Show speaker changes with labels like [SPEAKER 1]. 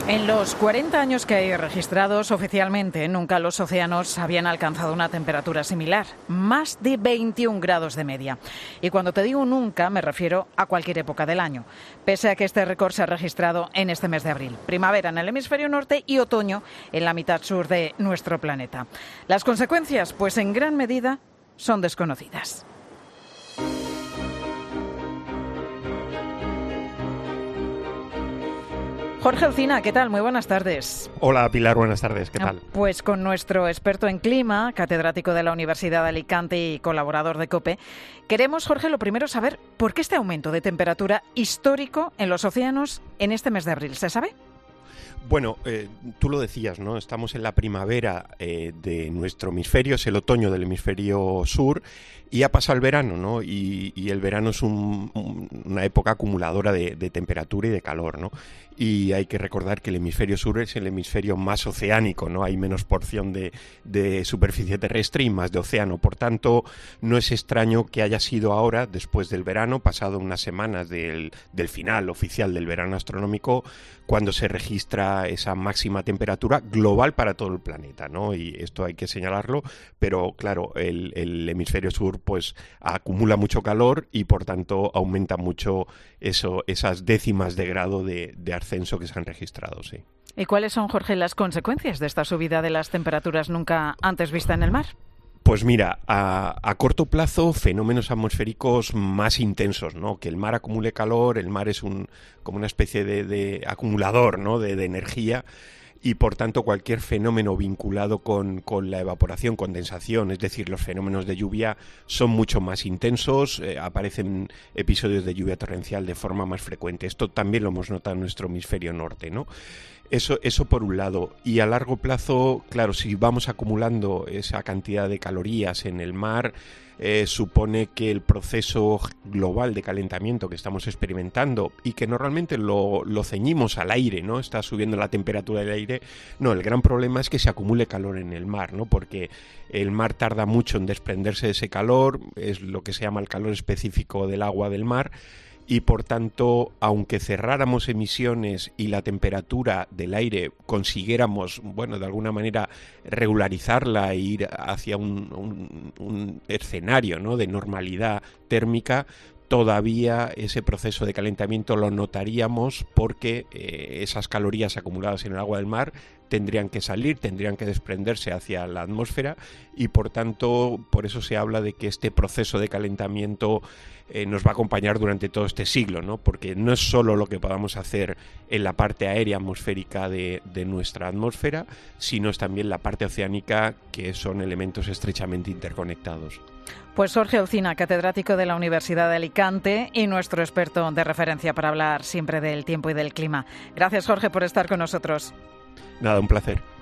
[SPEAKER 1] En los 40 años que hay registrados oficialmente, nunca los océanos habían alcanzado una temperatura similar, más de 21 grados de media. Y cuando te digo nunca, me refiero a cualquier época del año, pese a que este récord se ha registrado en este mes de abril. Primavera en el hemisferio norte y otoño en la mitad sur de nuestro planeta. Las consecuencias, pues en gran medida, son desconocidas. Jorge Alsina, ¿qué tal? Muy buenas tardes.
[SPEAKER 2] Hola Pilar, buenas tardes, ¿qué tal?
[SPEAKER 1] Pues con nuestro experto en clima, catedrático de la Universidad de Alicante y colaborador de COPE, queremos, Jorge, lo primero saber por qué este aumento de temperatura histórico en los océanos en este mes de abril. ¿Se sabe?
[SPEAKER 2] Bueno, tú lo decías, ¿no? Estamos en la primavera de nuestro hemisferio, es el otoño del hemisferio sur y ha pasado el verano, ¿no? Y el verano es una época acumuladora de temperatura y de calor, ¿no? Y hay que recordar que el hemisferio sur es el hemisferio más oceánico, ¿no? Hay menos porción de superficie terrestre y más de océano. Por tanto, no es extraño que haya sido ahora, después del verano, pasado unas semanas del final oficial del verano astronómico, cuando se registra esa máxima temperatura global para todo el planeta, ¿no? Y esto hay que señalarlo, pero claro, el hemisferio sur pues acumula mucho calor y por tanto aumenta mucho esas décimas de grado de ascenso que se han registrado, sí.
[SPEAKER 1] ¿Y cuáles son, Jorge, las consecuencias de esta subida de las temperaturas nunca antes vista en el mar?
[SPEAKER 2] Pues mira, a corto plazo, fenómenos atmosféricos más intensos, ¿no? Que el mar acumule calor, el mar es como una especie de acumulador, ¿no? de energía, y por tanto cualquier fenómeno vinculado con la evaporación, condensación, es decir, los fenómenos de lluvia son mucho más intensos, aparecen episodios de lluvia torrencial de forma más frecuente. Esto también lo hemos notado en nuestro hemisferio norte, ¿no? Eso por un lado. Y a largo plazo, claro, si vamos acumulando esa cantidad de calorías en el mar, supone que el proceso global de calentamiento que estamos experimentando y que normalmente lo ceñimos al aire, ¿no? Está subiendo la temperatura del aire. No, el gran problema es que se acumule calor en el mar, ¿no? Porque el mar tarda mucho en desprenderse de ese calor, es lo que se llama el calor específico del agua del mar. Y por tanto, aunque cerráramos emisiones y la temperatura del aire consiguiéramos, bueno, de alguna manera regularizarla e ir hacia un escenario, ¿no? de normalidad térmica, todavía ese proceso de calentamiento lo notaríamos porque esas calorías acumuladas en el agua del mar tendrían que salir, tendrían que desprenderse hacia la atmósfera y por tanto, por eso se habla de que este proceso de calentamiento nos va a acompañar durante todo este siglo, ¿no? Porque no es solo lo que podamos hacer en la parte aérea atmosférica de nuestra atmósfera, sino es también la parte oceánica, que son elementos estrechamente interconectados.
[SPEAKER 1] Pues Jorge Alsina, catedrático de la Universidad de Alicante y nuestro experto de referencia para hablar siempre del tiempo y del clima. Gracias, Jorge, por estar con nosotros.
[SPEAKER 2] Nada, un placer.